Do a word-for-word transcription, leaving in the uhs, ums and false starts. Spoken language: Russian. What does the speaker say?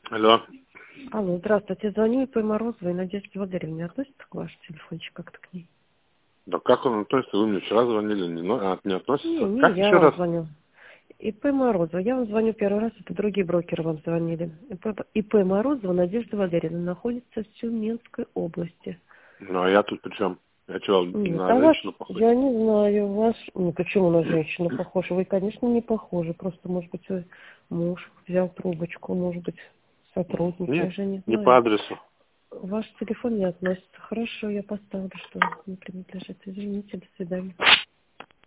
Алло. Алло, здравствуйте. Звоню ИП Морозова и Надежда Владимировна. Относится к вашему телефончику как-то к ней? Да как он относится? Вы мне вчера звонили, не, но- а, не относится? Не, не Как я еще вам раз? звоню. ИП Морозова. Я вам звоню первый раз, это другие брокеры вам звонили. ИП, ИП Морозова Надежда Владимировна находится в Тюменской области. Ну, а я тут при чем? Я что, Нет, на а ваш, женщину похож? я не знаю, ваш... Ну, почему на женщину похожи? Вы, конечно, не похожи. Просто, может быть, вы муж взял трубочку, может быть, сотрудник, я Нет, же не не по знаю. адресу. Ваш телефон не относится. Хорошо, я поставлю, что не принадлежит. Извините, до свидания.